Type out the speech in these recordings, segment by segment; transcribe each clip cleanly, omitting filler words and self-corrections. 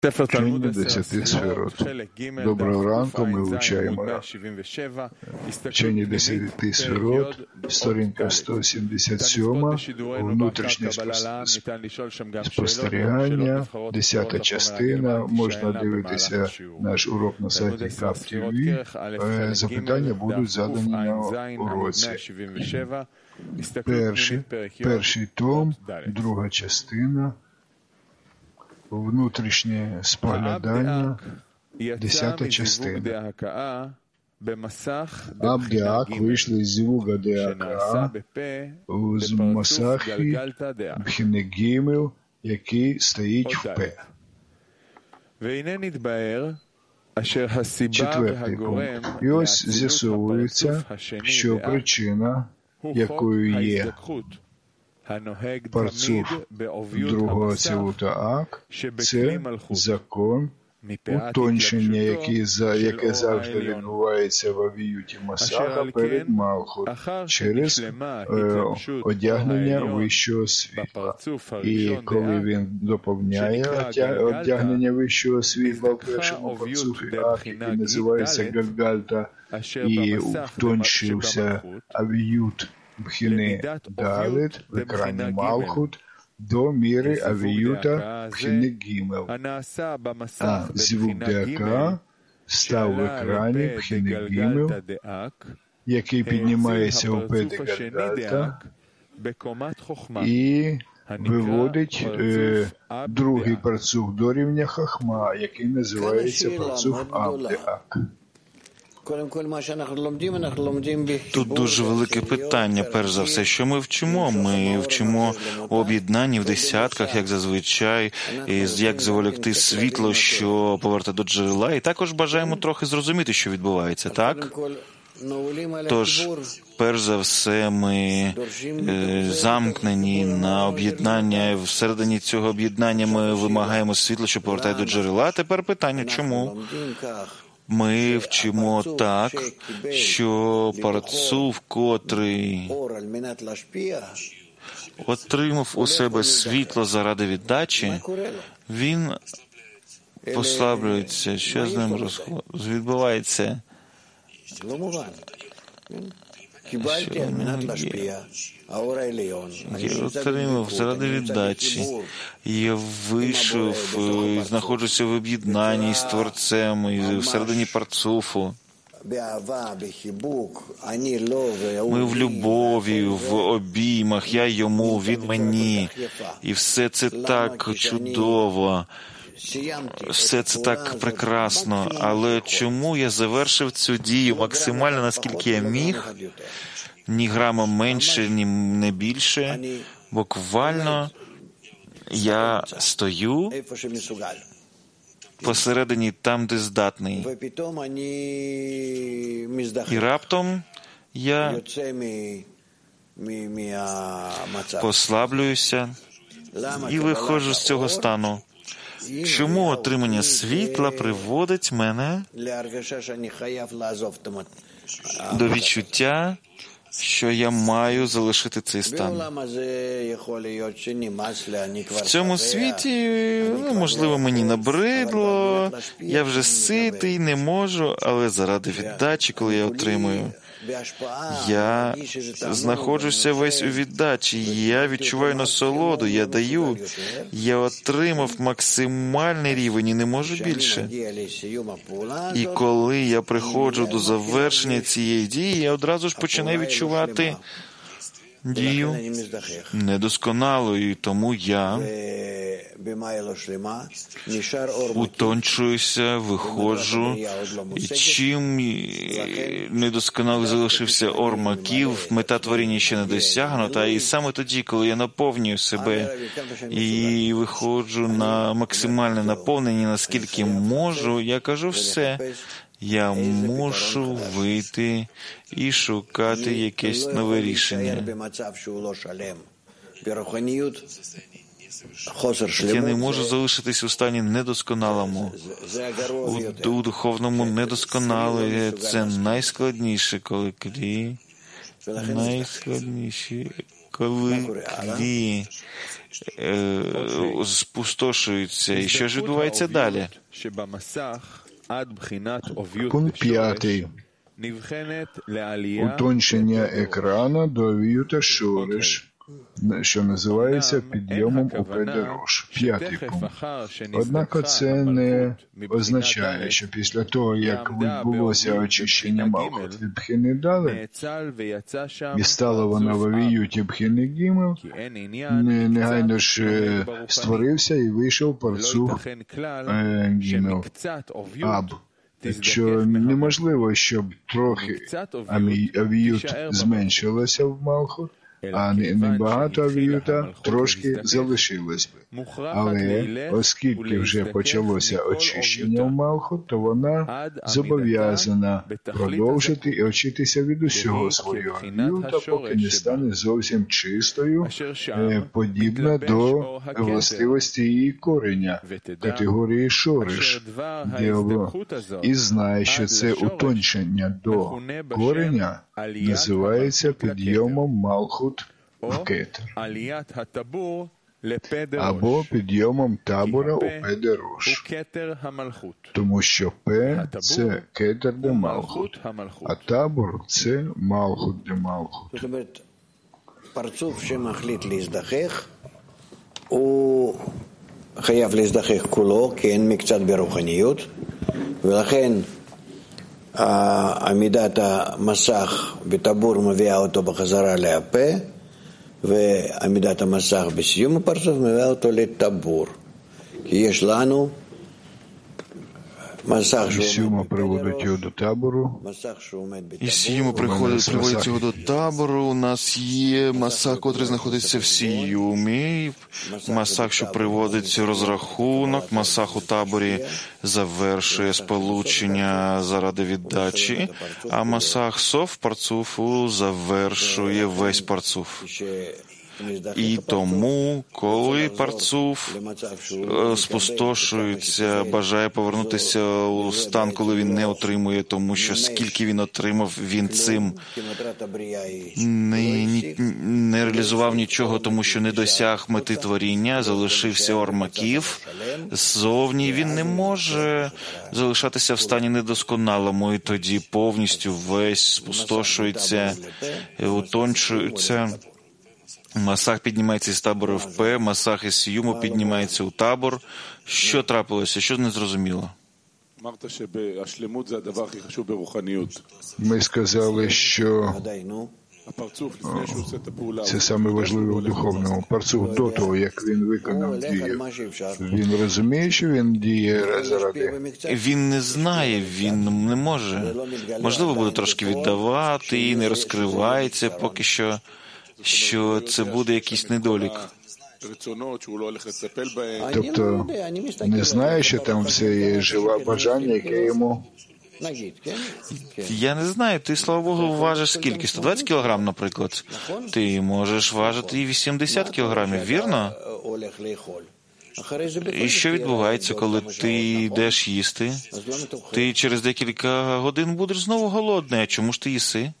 Вчення 10 сферот. Доброго ранку, ми вивчаємо вчення 10 сферот, сторінка 177, внутрішнє спостерігання, 10 частина. Можна дивитися наш урок на сайті KAP.TV. Запитання будуть задані на уроці. Перший том, друга частина. Внутрішнє споглядання, 10 частина. Абдіак вийшли з Зівуга Деака з Масахі Бхінегімел, який стоїть в П. Четвертий пункт. І ось з'ясовується, що причина, якою є парцуф другого цивута Ак, це закон утончення, яке завжди відбувається в авіюті Масаха перед Малхут через одягнення вищого світла. І коли він доповняє одягнення вищого світла в першому парцуфі Ак, який називається Гальгальта, і утончився авіют Бхіни Далет в екрані Малхут до міри авіюта Бхіни Гімел. А Зівук Деака став в екрані Бхіни Гімел, який піднімається у Педи Гальгальта і виводить другий парцух до рівня Хахма, який називається парцух Абдеак. Тут дуже велике питання, перш за все, що ми вчимо. Ми вчимо у об'єднанні в десятках, як зазвичай, як заволікти світло, що повертає до джерела, і також бажаємо трохи зрозуміти, що відбувається, так? Тож, перш за все, ми замкнені на об'єднання, всередині цього об'єднання ми вимагаємо світло, що повертає до джерела. А тепер питання, чому? Ми вчимо так, що парцуф, котрий отримав у себе світло заради віддачі, він послаблюється. Що з ним відбувається? Я отримав заради віддачі. Я вийшов, знаходжуся в об'єднанні з Творцем, і всередині парцуфу. Ми в любові, в обіймах, я йому, він мені. І все це так чудово. Все це так прекрасно, але чому я завершив цю дію максимально, наскільки я міг? Ні грама менше, ні не більше. Буквально я стою посередині там, де здатний. І раптом я послаблююся і виходжу з цього стану. Чому отримання світла приводить мене до відчуття, що я маю залишити цей стан? В цьому світі, можливо, мені набридло, я вже ситий, не можу, але заради віддачі, коли я отримую, я знаходжуся весь у віддачі, я відчуваю насолоду, я даю, я отримав максимальний рівень і не можу більше. І коли я приходжу до завершення цієї дії, я одразу ж починаю відчувати дію недосконалою, тому я утончуюся, виходжу, і чим недосконалий залишився ор маків, мета творіння ще не досягнута, і саме тоді, коли я наповнюю себе і виходжу на максимальне наповнення, наскільки можу, я кажу все. Я мушу вийти і шукати якесь нове рішення. Я не можу залишитись у стані недосконалому. У духовному недосконале це найскладніше, коли клі спустошується, і що ж відбувається далі? Пункт 5. Утончення екрана до овіюта шориш, що називається підйомом у педерош. 5 пункт. Однак це не означає, що після того, як відбулося очищення Малхут від Бхини Далет, і стала вона в овіюті Бхини Гімел, негайно ж створився і вийшов парцуф Гімел Аб. Що неможливо, щоб трохи авіют зменшилося в Малхут, а небагато авіюта трошки залишилось би. Але оскільки вже почалося очищення в Малхут, то вона зобов'язана продовжити і очитися від усього свого авіюта, поки не стане зовсім чистою, подібна до властивості її кореня, категорії шориш, і знає, що це утончення до кореня називається підйомом Малхут в кетер, або підйомом табора у педерош, тому що П – це кетер де Малхут, а табор – це Малхут де Малхут. פרצוף שמחליט להזדחך, הוא חייב להזדחך כולו, כי אין מקצת ברוחניות, ולכן עמידת המסך בטבור מביאה אותו בחזרה להפה, ועמידת המסך בסיום הפרצוף מביאה אותו לטבור. כי יש לנו Сьюма приводить його до табору. І Сіюма приводить його до табору. У нас є масах, котрий знаходиться в Сіюмі, масах, що приводить розрахунок, масах у таборі завершує сполучення заради віддачі, а масах сов парцуфу завершує весь парцуф. І тому, коли парцуф спустошується, бажає повернутися у стан, коли він не отримує, тому що скільки він отримав, він цим не реалізував нічого, тому що не досяг мети творіння, залишився ормаків. Ззовні він не може залишатися в стані недосконалому, і тоді повністю весь спустошується, утончується. Масах піднімається із табору в П, масах із Сіюму піднімається у табор. Що трапилося? Що не зрозуміло? Ми сказали, що це саме важливе у духовному. Парцуф до того, як він виконав дію. Він розуміє, що він діє заради? Він не знає, він не може. Можливо, буде трошки віддавати і не розкривається поки що це буде якийсь недолік. Тобто не знає, що там все є живе бажання, яке йому... Я не знаю, ти, слава Богу, важиш скільки? 120 кілограм, наприклад? Ти можеш важити і 80 кілограмів, вірно? І що відбувається, коли ти йдеш їсти? Ти через декілька годин будеш знову голодний, а чому ж ти їси?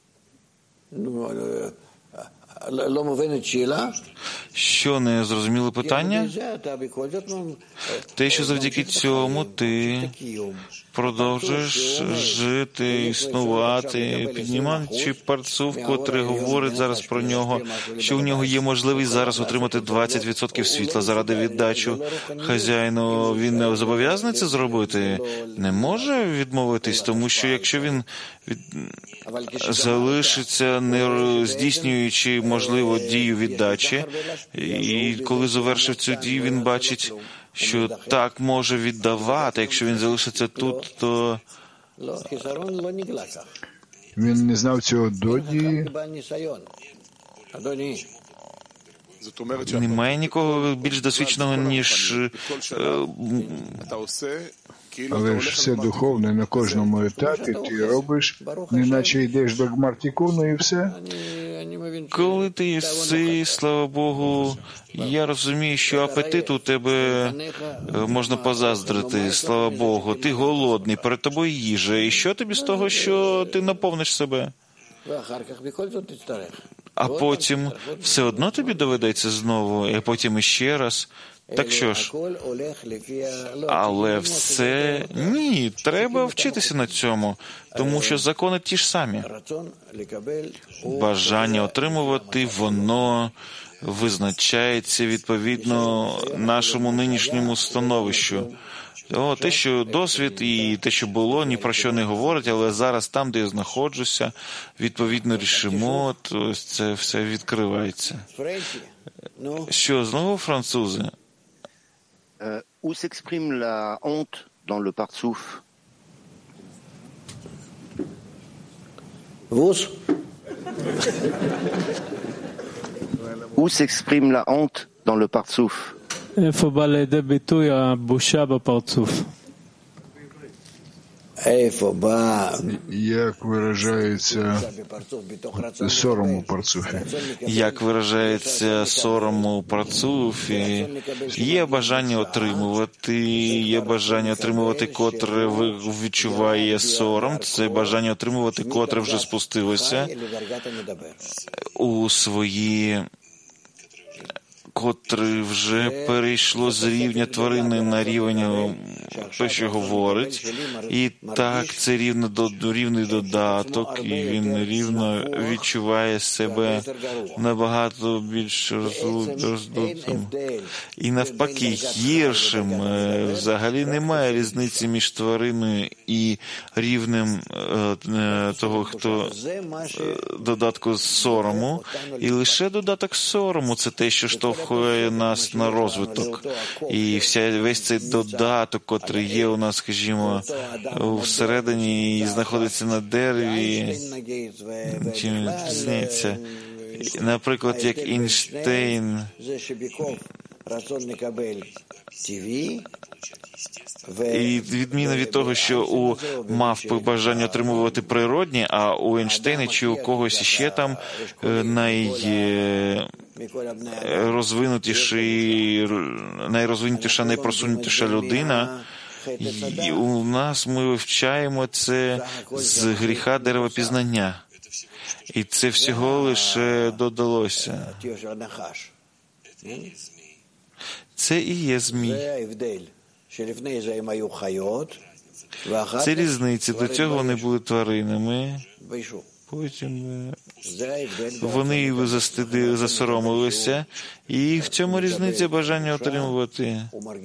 Що, не зрозуміли питання? Те, що завдяки цьому ти продовжуєш жити, існувати, піднімаючи парцуф, котрий говорить зараз про нього, що у нього є можливість зараз отримати 20% світла заради віддачі хазяїну. Він не зобов'язаний це зробити? Не може відмовитись, тому що якщо він залишиться, не здійснюючи, можливо, дію віддачі, і коли завершив цю дію, він бачить, що так може віддавати. Якщо він залишиться тут, то... Він не знав цього до дії. Немає нікого більш досвідченого, ніж... Але ж все духовне на кожному етапі ти робиш, неначе йдеш до Гмартікуну і все. Коли ти їси, слава Богу, я розумію, що апетит у тебе можна позаздрити, слава Богу. Ти голодний, перед тобою їжа. І що тобі з того, що ти наповниш себе? а потім все одно тобі доведеться знову, і потім іще раз. Так що ж, але все, ні, треба вчитися на цьому, тому що закони ті ж самі. Бажання отримувати, воно визначається відповідно нашому нинішньому становищу. Те, що досвід і те, що було, ні про що не говорить, але зараз там, де я знаходжуся, відповідно рішимо, то це все відкривається. Що, знову французи? Où s'exprime la honte dans le partsouf? Où s'exprime la honte dans le partsouf? איפה בא לידי ביטוי הבושה בפרצוף? Як виражається сором у парцуфі? Як виражається сором у парцуфі? Є бажання отримувати, котре відчуває сором. Це бажання отримувати, котре вже спустилося у свої, котре вже перейшло з рівня тварини на рівень те, що говорить. І так, це рівний додаток, і він рівно відчуває себе набагато більш роздутим. І навпаки, гіршим. Взагалі немає різниці між твариною і рівнем того, хто додатку сорому. І лише додаток сорому – це те, що штовхує нас на розвиток. І весь цей додаток, котрий є у нас, скажімо, всередині і знаходиться на дереві, чим різниця. Наприклад, як Ейнштейн і відміна від того, що у мавпи бажання отримувати природні, а у Ейнштейна чи у когось ще там найрозвинутіша, найпросунутіша людина. І у нас ми вивчаємо це з гріха деревопізнання. І це всього лише додалося. Це і є змій. Це різниця. До цього вони були тваринами. Потім вони засоромилися, і в цьому різниця бажання отримувати.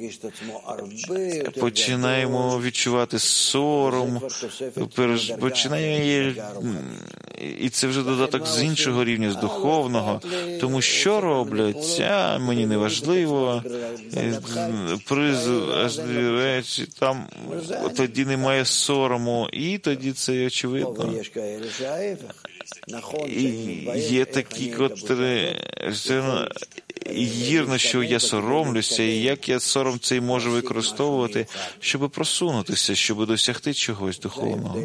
Починаємо відчувати сором, і це вже додаток з іншого рівня, з духовного. Тому що роблять? Мені не важливо, важливі речі, там тоді немає сорому, і тоді це очевидно. І є такі, котрі гірно, що я соромлюся, і як я сором цей можу використовувати, щоб просунутися, щоб досягти чогось духовного.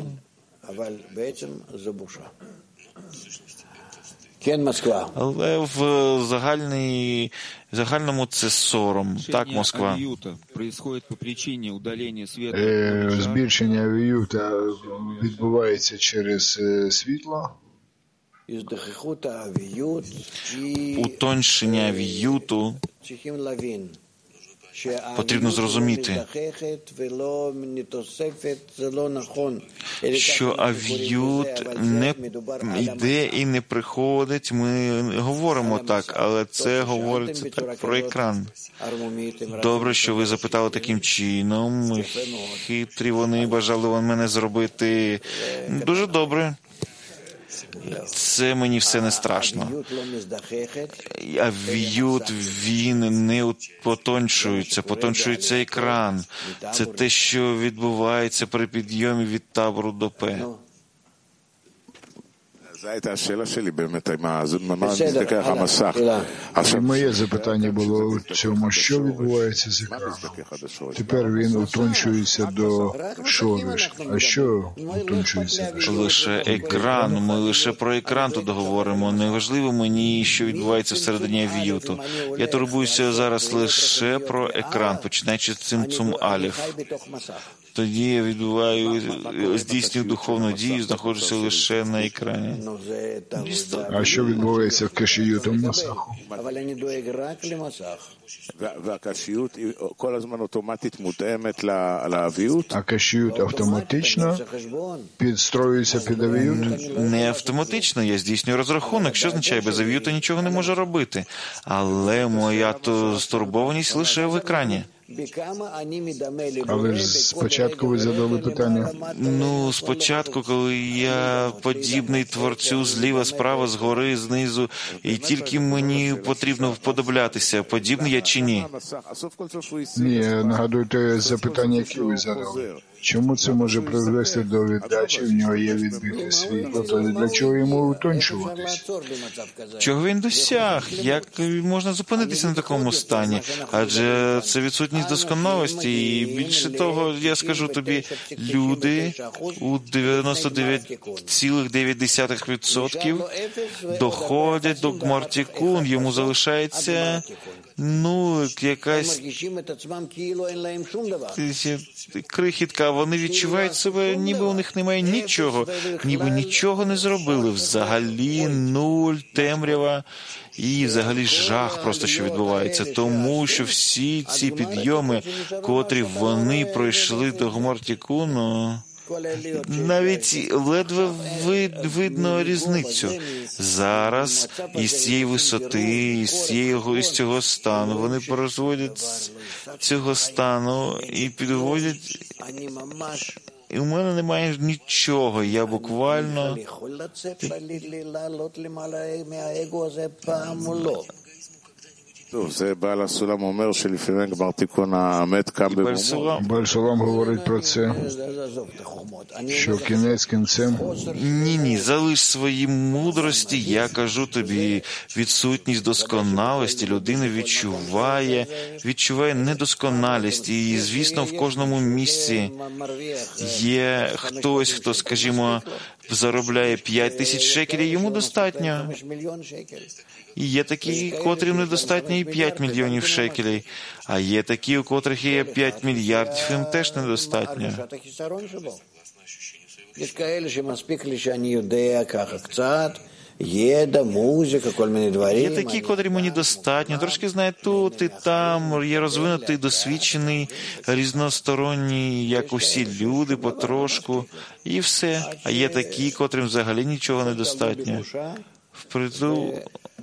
Але в загальному це сором. Так, Москва. Збільшення авіюта відбувається через світло. Утоншення авіюту потрібно зрозуміти, що авіют не йде і не приходить. Ми говоримо так, але це говориться так про екран. Добре, що ви запитали таким чином. Хитрі вони бажали мене зробити. Дуже добре. Це мені все не страшно. Авіют, він не потоншується екран. Це те, що відбувається при підйомі від табору до П. Моє запитання було у цьому, що відбувається з екраном. Тепер він утончується до шориш. А що утончується до шориш? Лише екран. Ми лише про екран тут говоримо. Неважливо мені, що відбувається всередині авіюту. Я турбуюся зараз лише про екран, починаючи з цимцум аліф. Тоді я здійснюю духовну дію, знаходжуся лише на екрані. А що відбувається в кашіютом масаху? А кашіют автоматично підстроюється під авіют? Не автоматично, я здійснюю розрахунок, що означає, без авіюта нічого не можу робити. Але моя стурбованість лише в екрані. Але ж спочатку ви задали питання. Спочатку, коли я подібний Творцю зліва, справа, згори, знизу, і тільки мені потрібно вподоблятися, подібний я чи ні? Ні, нагадуйте запитання, які ви задали. Чому це може призвести до віддачі? В нього є відбите світло, то для чого йому утончуватись? Чого він досяг? Як можна зупинитися на такому стані? Адже це відсутність досконалості. І більше того, я скажу тобі, люди у 99,9% доходять до гмартікун. Йому залишається, якась крихітка. Вони відчувають себе, ніби у них немає нічого, ніби нічого не зробили. Взагалі нуль, темрява і взагалі жах просто, що відбувається. Тому що всі ці підйоми, котрі вони пройшли до гмартікуну, навіть ледве видно різницю. Зараз із цієї висоти, із цього стану, вони порозводять з цього стану і підводять. І у мене немає нічого, я буквально... Бааль Сулам говорить про це, що кінець кінцем. Ні, залиш свої мудрості, я кажу тобі, відсутність досконалості, людина відчуває недосконалість, і, звісно, в кожному місці є хтось, хто, скажімо, заробляє 5 тисяч шекелів, йому достатньо. І є такі, котрим недостатньо і 5 мільйонів шекелів, а є такі, у котрих є 5 мільярдів, їм теж недостатньо. Є такі, котрі мені достатньо, трошки знає тут і там, є розвинутий, досвідчений, різносторонній, як усі люди, потрошку, і все. А є такі, котрим взагалі нічого недостатньо. Впритул,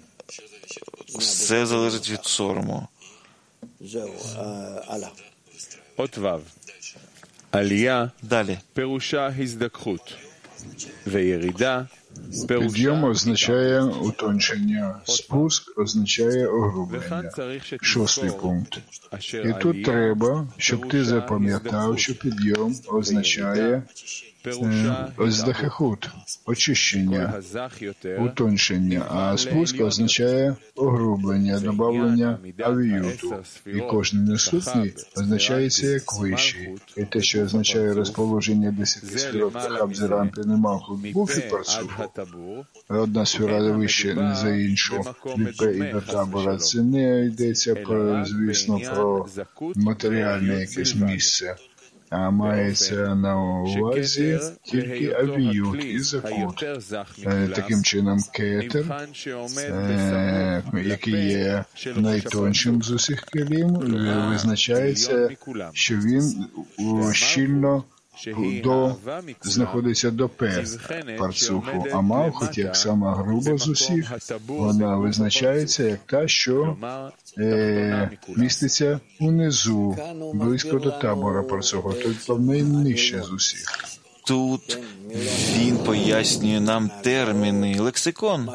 все залежить від сорому. Далі. Підйом означає утончення, спуск означає огрублення. 6-й пункт. І тут треба, щоб ти запам'ятав, що підйом означає оздахахут, очищення, утончення, а спуск означає огрублення, добавлення авіюту. І кожен наступний означається як вищий. І те, що означає розположення 10 сферот Хабзиранти Немалхут Буфі Парцуфу, одна сфера вище за іншу, від Пе і до табора, це не йдеться, звісно, про матеріальне якесь місце, а мається на увазі тільки авіют і закут. Таким чином, кетер, який є найтоншим з усіх келім, визначається, що він щільно знаходиться до Пе парцуфу, а Малхут, як сама груба з усіх, вона визначається як та, що міститься унизу, близько до табора парцуфу, тобто найнижче з усіх. Тут він пояснює нам терміни, лексикон.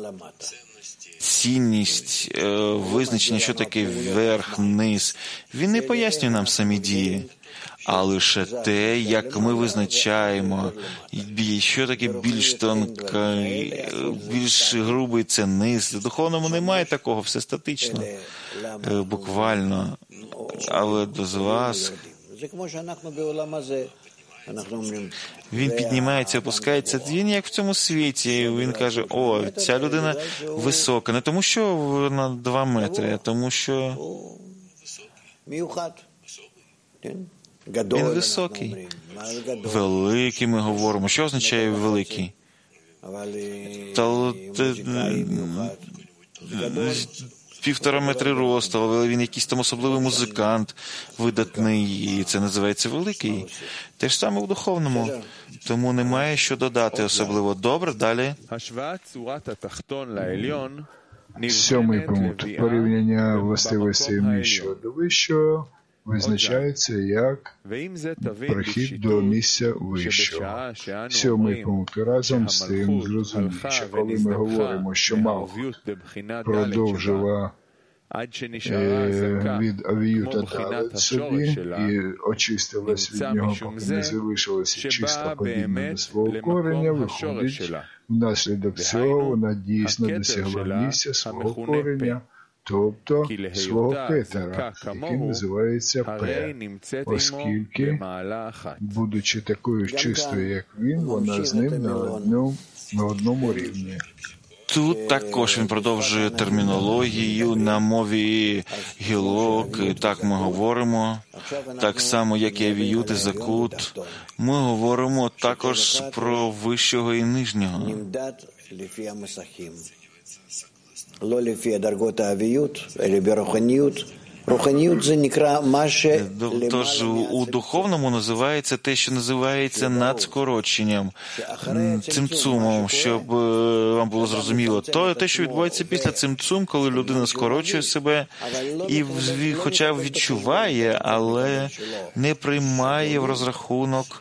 Цінність, визначення, що таке верх, низ. Він не пояснює нам самі дії, а лише те, як ми визначаємо, що таке більш тонкий, більш грубий – це низ. В духовному немає такого, все статично, буквально. Але до вас він піднімається, опускається. Він як в цьому світі. Він каже, ця людина висока. Не тому, що вона 2 метри, а тому, що він високий. Великий, ми говоримо. Що означає великий? 1,5 метри росту, але він якийсь там особливий музикант, видатний, і це називається великий. Те ж саме в духовному. Тому немає що додати особливо. Добре, далі. 7-й пункт. Порівняння властивостей нижчого до вищого визначається як прихід до місця вищого. 7-й пункт. Разом з тим зрозуміє, що коли ми говоримо, що Малхут продовжила від авіюта Давид собі і очистилась від нього, поки не залишилася чисто подібна до свого корення, виходить, внаслідок цього вона дійсно досягла місця свого корення, тобто свого кетера, який називається Пе, оскільки, будучи такою чистою, як він, вона з ним на одному рівні. Тут також він продовжує термінологію на мові гілок. Так ми говоримо, так само, як і авіют і закут. Ми говоримо також про вищого і нижнього. Тож у духовному називається те, що називається надскороченням, цимцумом, щоб вам було зрозуміло. То те, що відбувається після цимцум, коли людина скорочує себе, і хоча відчуває, але не приймає в розрахунок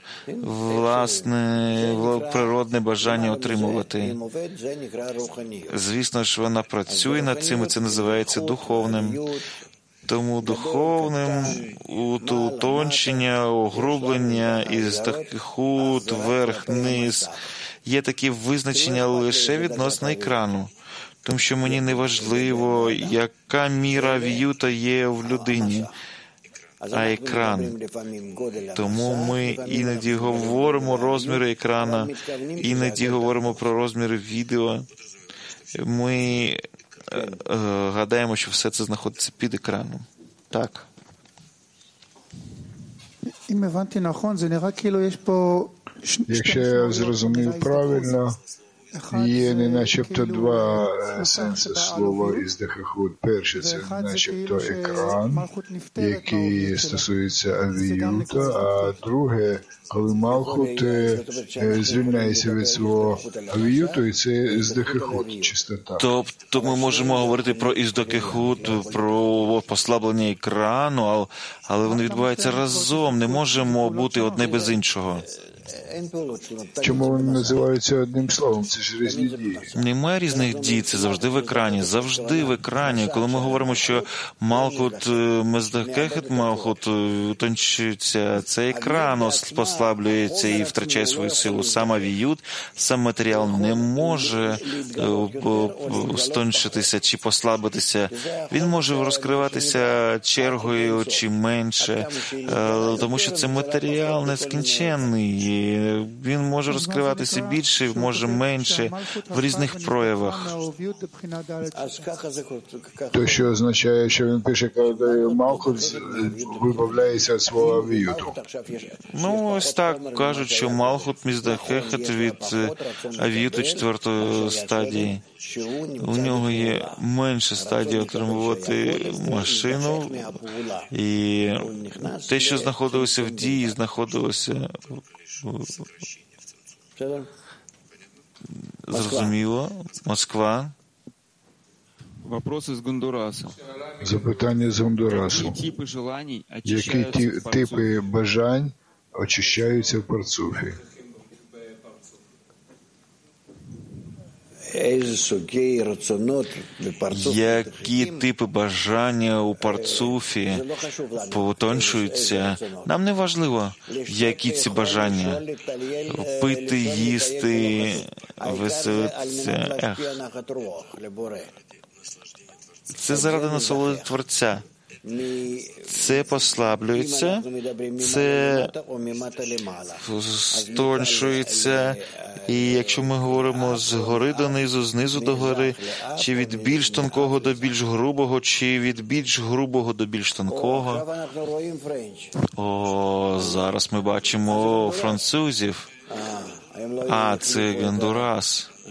власне природне бажання отримувати. Звісно ж, вона працює над цим, і це називається духовним. Тому духовним утончення, огрублення із тахут, верх-низ є такі визначення лише відносно екрану. Тому що мені не важливо, яка міра авіюта є в людині, а екран. Тому ми іноді говоримо розміри екрана, іноді говоримо про розміри відео. Ми гадаємо, що все це знаходиться під екраном. Так. Якщо я зрозумів правильно, є не начебто два сенси слова із Дехахут. Перше, це начебто екран, який стосується авіюта, а друге, коли Малхут звільняється від свого авіюту, і це з Дехахут, чистота. Тобто ми можемо говорити про іздокехут, про послаблення екрану, але вони відбуваються разом, не можемо бути одне без іншого. Чому вони називаються одним словом? Це ж різні дії. Немає різних дій, це завжди в екрані. Завжди в екрані. Коли ми говоримо, що Малхут Мездакехет, Малхут утончується, це екран послаблюється і втрачає свою силу. Сам авіют, сам матеріал не може стончитися чи послабитися. Він може розкриватися чергою чи менше, тому що це матеріал нескінченний. Він може розкриватися більше, може менше, в різних проявах. То, що означає, що він пише, коли Малхут вибавляється від свого авіюту. Ну, ось так кажуть, що Малхут Міздахехет від авіюту 4-ї стадії. У нього є менша стадія отримувати машину, і те, що знаходилося в дії, знаходилося зрозуміло. Москва. Вопрос из Гондураса. Запитання з Гондурасу. Які типи бажань очищаються в парцуфі? Які типи бажання у парцуфі потончуються? Нам не важливо, які ці бажання. Пити, їсти, веселитися. Це заради насолоди Творця. Це послаблюється, це стоншується, і якщо ми говоримо згори донизу, знизу до гори, чи від більш тонкого до більш грубого, чи від більш грубого до більш тонкого. О, зараз ми бачимо французів. А, це Гондурас.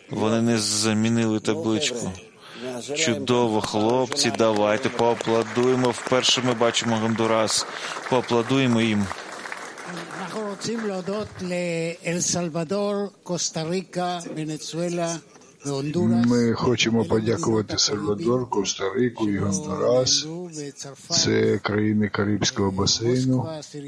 Вони не замінили табличку. Чудово, хлопці, давайте поаплодуємо. Вперше ми бачимо Гондурас. Поаплодуємо їм. אנחנו רוצים להודות לאל סלבדור, קוסטה ריקה, ונצואלה והונדורס. Ми хочемо подякувати Сальвадор, Коста-Рику і Гондурас. Це країни Карибського басейну.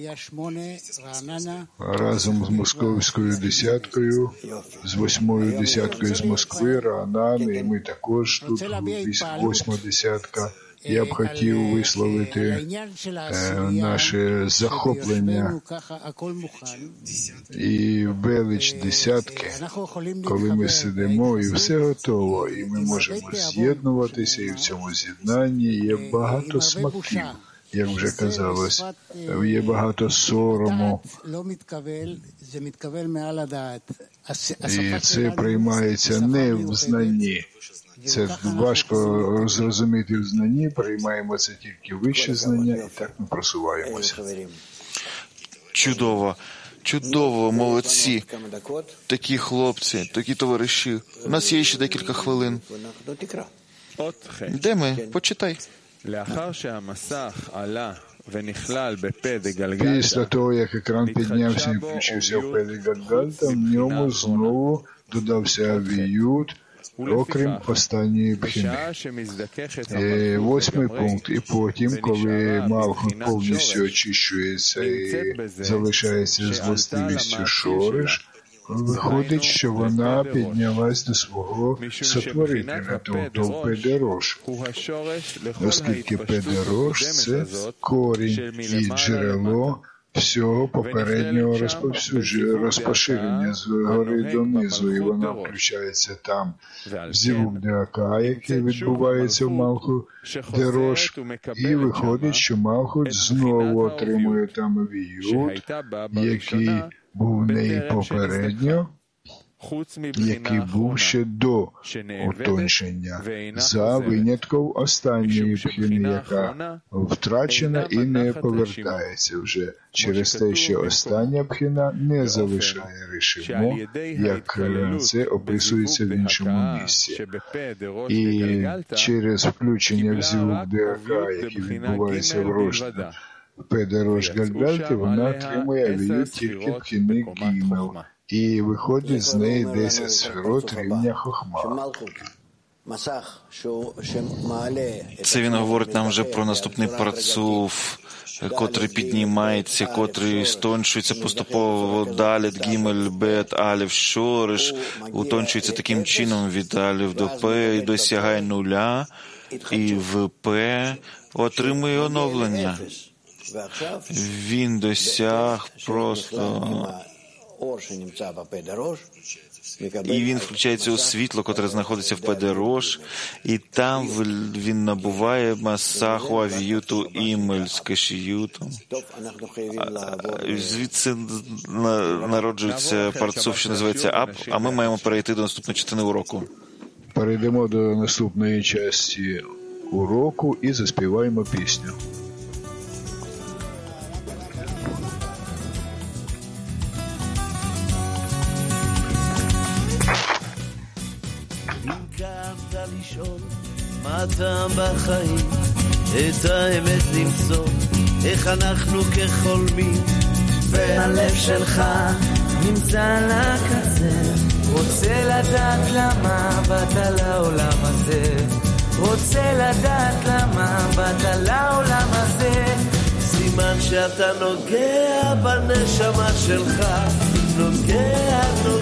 Разом з Московською десяткою, з 8-ю десяткою з Москви, Раанани, і ми також тут 8-та десятка. Я б хотів висловити наше захоплення і велич десятки, коли ми сидимо і все готово, і ми можемо з'єднуватися, і в цьому з'єднанні є багато смаків, як вже казалось, є багато сорому. І це приймається не в знанні. Це важко зрозуміти в знанні, приймаємо це тільки вище знання, і так ми просуваємося. Чудово, чудово, молодці. Такі хлопці, такі товариші. У нас є ще декілька хвилин. Де ми? Почитай. Після того, як екран піднявся і включився в Пелі Гальгальта, в ньому знову додався авіют, окрім останньої бхіни. 8-й пункт. І потім, коли Малхут повністю очищується і залишається з властивістю шориш, виходить, що вона піднялась до свого сотворителя, тобто Педерош. Оскільки Педерош – це корінь і джерело всього попереднього розпоширення з гори донизу, і вона включається там в Зівук Деака, який відбувається в Малхут Дерош, і виходить, що Малхут знову отримує там авіют, який був в неї попередньо, який був ще до утончення, за винятком останньої бхіни, яка втрачена і не повертається вже через те, що остання бхіна не залишає ришимо, як це описується в іншому місці. І через включення в Зівук Деака, який відбувається в Рошді, Педерош Гальгальті, вона отримує авіют тільки бхіни Гімел. І виходить з неї 10 сферот рівня Хохма. Це він говорить нам вже про наступний парцуф, котрий піднімається, котрий стончується поступово Далет, Гімель, Бет, Алів, Шориш, утончується таким чином від Алів до П і досягає нуля, і в П отримує оновлення. Він досяг просто... І він включається у світло, котре знаходиться в Педерош, і там він набуває масаху авіюту імель з кашіютом. Звідси народжується парцуф, що називається Ап, а ми маємо перейти до наступної частини уроку. Перейдемо до наступної частини уроку і заспіваємо пісню. לשאול מה הטעם בחיים, את האמת למצוא, איך אנחנו כחולמים, והלב שלך נמצא על הקצה, רוצה לדעת למה באת לעולם הזה, רוצה לדעת למה באת לעולם הזה, סימן שאתה נוגע בנשמה שלך, נוגע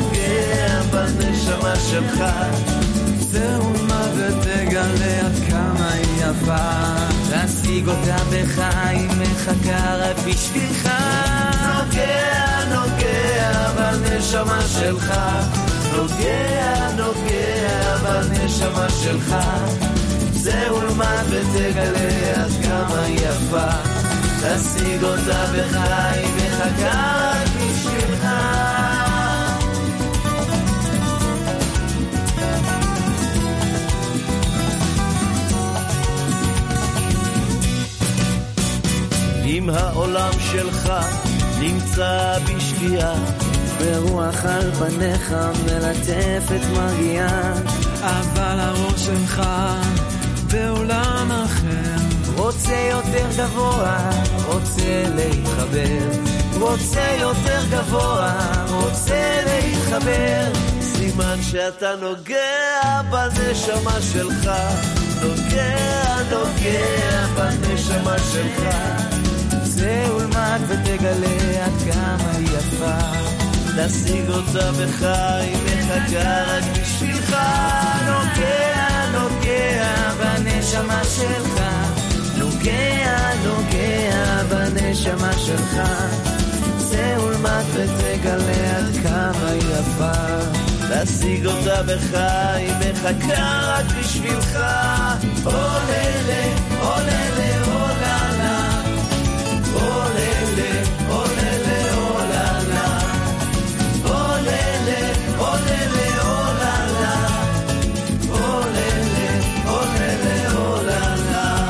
בנשמה שלך, זהו מה ותגלה עד כמה היא יפה, תשיג אותה בחיים, מחכה רק בשבילך, נוגע בנשמה שלך, נוגע בנשמה שלך, זהו מה ותגלה עד כמה היא יפה, תשיג אותה בחיים, מחכה רק בשבילך. אם העולם שלך נמצא בשקיעה, ורוח על פניך מלטפת מרגיעה, אבל הראש שלך בעולם אחר. רוצה יותר גבוה, רוצה להתחבר, רוצה יותר גבוה, רוצה להתחבר. סימן שאתה נוגע בנשמה שלך, נוגע בנשמה שלך. צא ולמד ותגלה עד כמה היא יפה, תשיג אותה בך, היא מחכה רק בשבילך. נוגע בנשמה שלך, נוגע בנשמה שלך. צא ולמד ותגלה עד כמה היא יפה, תשיג אותה בך, היא מחכה רק בשבילך. עוללה, עוללה, עוללה, עוללה, עוללה, עוללה, עוללה, עוללה, עוללה, עוללה, עוללה, עוללה.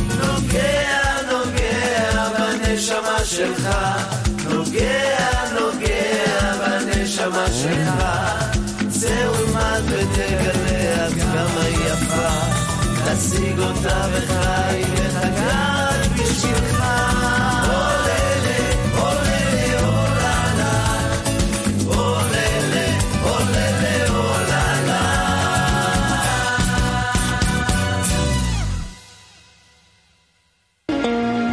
נוגע בנשמה שלך, נוגע בנשמה שלך. צא ולמד ותגלה עד כמה היא יפה, תשיג אותה בך, היא